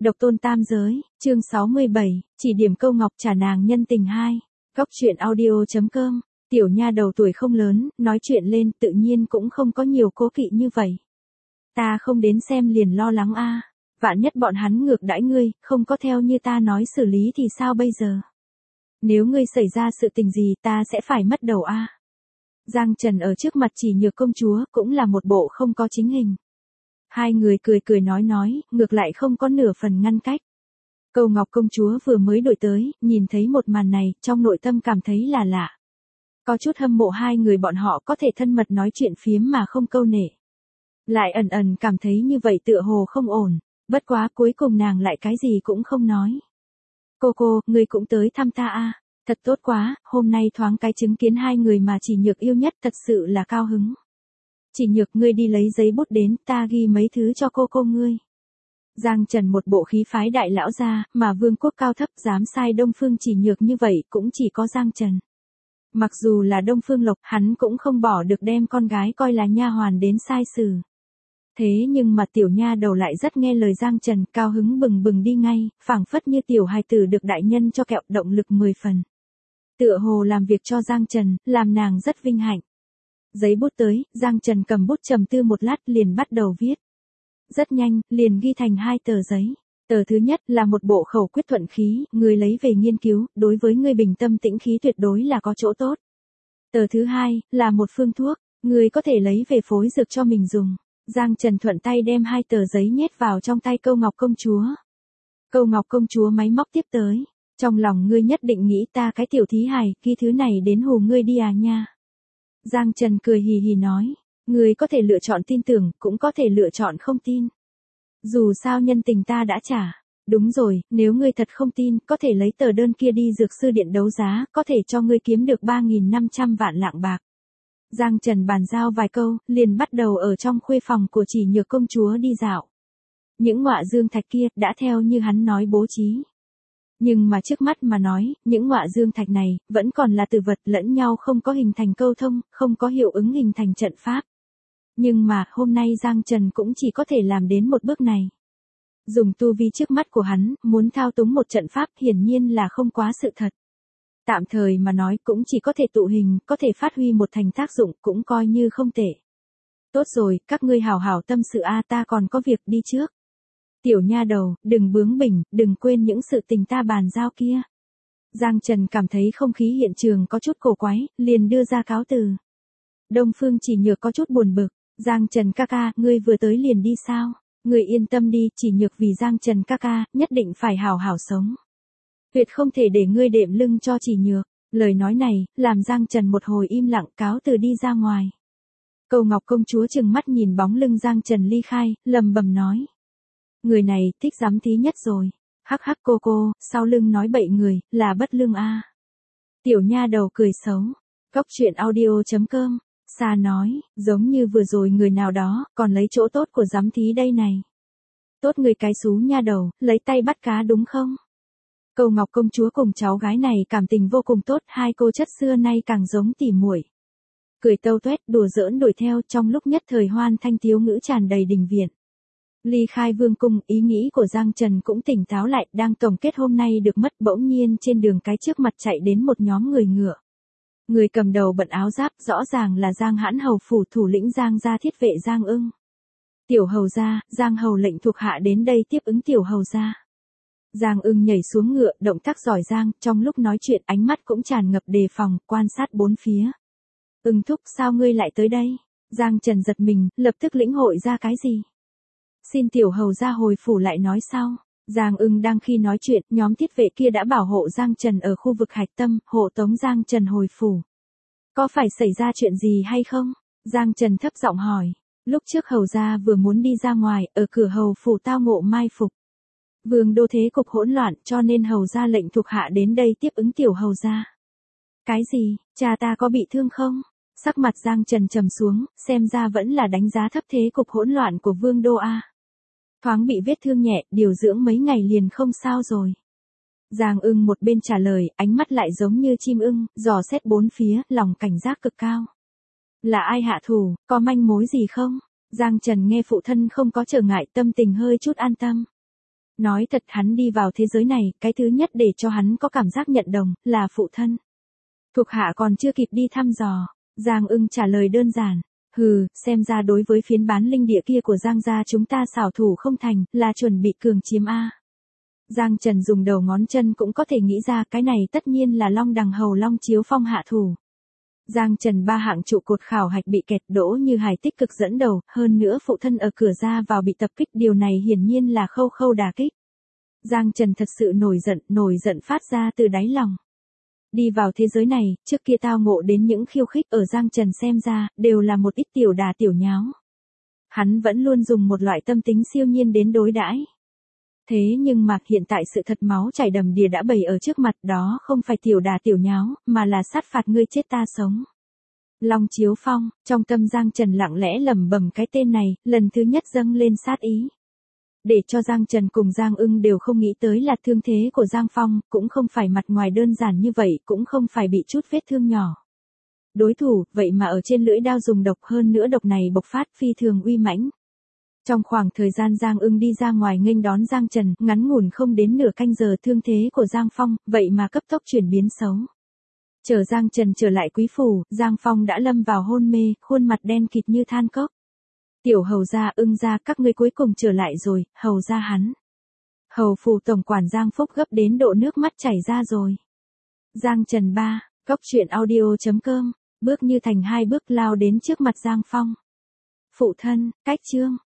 Độc tôn tam giới, chương 67, chỉ điểm câu ngọc trả nàng nhân tình 2. Góc truyện audio.com, tiểu nha đầu tuổi không lớn, nói chuyện lên tự nhiên cũng không có nhiều cố kỵ như vậy. Ta không đến xem liền lo lắng a, vạn nhất bọn hắn ngược đãi ngươi, không có theo như ta nói xử lý thì sao bây giờ? Nếu ngươi xảy ra sự tình gì ta sẽ phải mất đầu a. Giang Trần ở trước mặt Chỉ Nhược công chúa cũng là một bộ không có chính hình. Hai người cười cười nói, ngược lại không có nửa phần ngăn cách. Câu Ngọc công chúa vừa mới đổi tới, nhìn thấy một màn này, trong nội tâm cảm thấy là lạ. Có chút hâm mộ hai người bọn họ có thể thân mật nói chuyện phiếm mà không câu nệ. Lại ẩn ẩn cảm thấy như vậy tựa hồ không ổn, bất quá cuối cùng nàng lại cái gì cũng không nói. Cô, ngươi cũng tới thăm ta a, thật tốt quá, hôm nay thoáng cái chứng kiến hai người mà Chỉ Nhược yêu nhất thật sự là cao hứng. Chỉ Nhược ngươi đi lấy giấy bút đến, ta ghi mấy thứ cho cô ngươi. Giang Trần một bộ khí phái đại lão gia, mà vương quốc cao thấp dám sai Đông Phương Chỉ Nhược như vậy cũng chỉ có Giang Trần. Mặc dù là Đông Phương Lộc, hắn cũng không bỏ được đem con gái coi là nha hoàn đến sai xử. Thế nhưng mà tiểu nha đầu lại rất nghe lời Giang Trần, cao hứng bừng bừng đi ngay, phảng phất như tiểu hài tử được đại nhân cho kẹo, động lực 10 phần. Tựa hồ làm việc cho Giang Trần, làm nàng rất vinh hạnh. Giấy bút tới, Giang Trần cầm bút trầm tư một lát liền bắt đầu viết. Rất nhanh, liền ghi thành 2 tờ giấy. Tờ thứ nhất là một bộ khẩu quyết thuận khí, người lấy về nghiên cứu, đối với người bình tâm tĩnh khí tuyệt đối là có chỗ tốt. Tờ thứ hai là một phương thuốc, người có thể lấy về phối dược cho mình dùng. Giang Trần thuận tay đem 2 tờ giấy nhét vào trong tay Câu Ngọc công chúa. Câu Ngọc công chúa máy móc tiếp tới. Trong lòng ngươi nhất định nghĩ ta cái tiểu thí hài, ghi thứ này đến hù ngươi đi à nha. Giang Trần cười hì hì nói, ngươi có thể lựa chọn tin tưởng, cũng có thể lựa chọn không tin. Dù sao nhân tình ta đã trả. Đúng rồi, nếu ngươi thật không tin, có thể lấy tờ đơn kia đi dược sư điện đấu giá, có thể cho ngươi kiếm được 3.500 vạn lạng bạc. Giang Trần bàn giao vài câu, liền bắt đầu ở trong khuê phòng của Chỉ Nhược công chúa đi dạo. Những ngọa dương thạch kia đã theo như hắn nói bố trí. Nhưng mà trước mắt mà nói, những ngọa dương thạch này vẫn còn là từ vật lẫn nhau không có hình thành câu thông, không có hiệu ứng hình thành trận pháp. Nhưng mà hôm nay Giang Trần cũng chỉ có thể làm đến một bước này. Dùng tu vi trước mắt của hắn, muốn thao túng một trận pháp hiển nhiên là không quá sự thật. Tạm thời mà nói cũng chỉ có thể tụ hình, có thể phát huy một thành tác dụng cũng coi như không tệ. Tốt rồi, các ngươi hảo hảo tâm sự a, ta còn có việc đi trước. Tiểu nha đầu, đừng bướng bỉnh, đừng quên những sự tình ta bàn giao kia. Giang Trần cảm thấy không khí hiện trường có chút cổ quái, liền đưa ra cáo từ. Đông Phương Chỉ Nhược có chút buồn bực, Giang Trần ca ca, ngươi vừa tới liền đi sao? Ngươi yên tâm đi, Chỉ Nhược vì Giang Trần ca ca, nhất định phải hảo hảo sống. Tuyệt không thể để ngươi đệm lưng cho Chỉ Nhược. Lời nói này, làm Giang Trần một hồi im lặng cáo từ đi ra ngoài. Câu Ngọc công chúa trừng mắt nhìn bóng lưng Giang Trần ly khai, lầm bầm nói. Người này, thích dám thí nhất rồi. Hắc hắc cô, sau lưng nói bậy người, là bất lương a. Tiểu nha đầu cười xấu. Góc truyện audio.com, Sa nói, giống như vừa rồi người nào đó, còn lấy chỗ tốt của dám thí đây này. Tốt người cái xú nha đầu, lấy tay bắt cá đúng không? Câu Ngọc công chúa cùng cháu gái này cảm tình vô cùng tốt, hai cô chất xưa nay càng giống tỉ muội. Cười tâu tuét, đùa giỡn đuổi theo, trong lúc nhất thời hoan thanh thiếu ngữ tràn đầy đình viện. Ly khai vương cung, ý nghĩ của Giang Trần cũng tỉnh táo lại, đang tổng kết hôm nay được mất, bỗng nhiên trên đường cái trước mặt chạy đến một nhóm người ngựa. Người cầm đầu bận áo giáp, rõ ràng là Giang Hãn hầu phủ thủ lĩnh Giang gia thiết vệ Giang Ưng. Tiểu hầu gia, Giang hầu lệnh thuộc hạ đến đây tiếp ứng tiểu hầu gia. Giang Ưng nhảy xuống ngựa, động tác giỏi giang, trong lúc nói chuyện ánh mắt cũng tràn ngập đề phòng, quan sát bốn phía. Ưng thúc, sao ngươi lại tới đây? Giang Trần giật mình, lập tức lĩnh hội ra cái gì? Xin tiểu hầu gia hồi phủ lại nói sau. Giang Ưng đang khi nói chuyện, nhóm thiết vệ kia đã bảo hộ Giang Trần ở khu vực hạch tâm, hộ tống Giang Trần hồi phủ. Có phải xảy ra chuyện gì hay không? Giang Trần thấp giọng hỏi. Lúc trước hầu gia vừa muốn đi ra ngoài, ở cửa hầu phủ tao ngộ mai phục. Vương đô thế cục hỗn loạn, cho nên hầu gia lệnh thuộc hạ đến đây tiếp ứng tiểu hầu gia. Cái gì, cha ta có bị thương không? Sắc mặt Giang Trần trầm xuống, xem ra vẫn là đánh giá thấp thế cục hỗn loạn của vương đô a. Thoáng bị vết thương nhẹ, điều dưỡng mấy ngày liền không sao rồi. Giang Ưng một bên trả lời, ánh mắt lại giống như chim ưng, dò xét bốn phía, lòng cảnh giác cực cao. Là ai hạ thủ, có manh mối gì không? Giang Trần nghe phụ thân không có trở ngại, tâm tình hơi chút an tâm. Nói thật hắn đi vào thế giới này, cái thứ nhất để cho hắn có cảm giác nhận đồng, là phụ thân. Thuộc hạ còn chưa kịp đi thăm dò. Giang Ưng trả lời đơn giản. Hừ, xem ra đối với phiến bán linh địa kia của Giang gia chúng ta xảo thủ không thành, là chuẩn bị cường chiếm A. Giang Trần dùng đầu ngón chân cũng có thể nghĩ ra cái này tất nhiên là Long Đằng Hầu Long Chiếu Phong hạ thủ. Giang Trần ba hạng trụ cột khảo hạch bị kẹt, Đỗ Như Hải tích cực dẫn đầu, hơn nữa phụ thân ở cửa ra vào bị tập kích, điều này hiển nhiên là khâu khâu đả kích. Giang Trần thật sự nổi giận phát ra từ đáy lòng. Đi vào thế giới này, trước kia tao ngộ đến những khiêu khích ở Giang Trần xem ra, đều là một ít tiểu đà tiểu nháo. Hắn vẫn luôn dùng một loại tâm tính siêu nhiên đến đối đãi. Thế nhưng mà hiện tại sự thật máu chảy đầm đìa đã bày ở trước mặt, đó không phải tiểu đà tiểu nháo, mà là sát phạt ngươi chết ta sống. Long Chiếu Phong, trong tâm Giang Trần lặng lẽ lẩm bẩm cái tên này, lần thứ nhất dâng lên sát ý. Để cho Giang Trần cùng Giang Ưng đều không nghĩ tới là thương thế của Giang Phong, cũng không phải mặt ngoài đơn giản như vậy, cũng không phải bị chút vết thương nhỏ. Đối thủ, vậy mà ở trên lưỡi đao dùng độc, hơn nữa độc này bộc phát phi thường uy mãnh. Trong khoảng thời gian Giang Ưng đi ra ngoài nghênh đón Giang Trần, ngắn ngủn không đến nửa canh giờ, thương thế của Giang Phong, vậy mà cấp tốc chuyển biến xấu. Chờ Giang Trần trở lại quý phủ, Giang Phong đã lâm vào hôn mê, khuôn mặt đen kịt như than cốc. Tiểu hầu gia, Ưng gia, các ngươi cuối cùng trở lại rồi, hầu gia hắn. Hầu phủ tổng quản Giang Phúc gấp đến độ nước mắt chảy ra rồi. Giang Trần 3, coctruyện audio.com, bước như thành hai bước lao đến trước mặt Giang Phong. Phụ thân, cách chương.